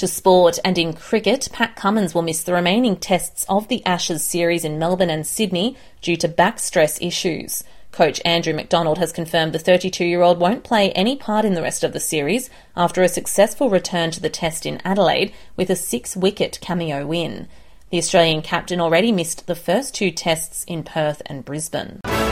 To sport, and in cricket, Pat Cummins will miss the remaining tests of the Ashes series in Melbourne and Sydney due to back stress issues. Coach Andrew McDonald has confirmed the 32-year-old won't play any part in the rest of the series after a successful return to the test in Adelaide with a 6-wicket cameo win. The Australian captain already missed the first 2 tests in Perth and Brisbane.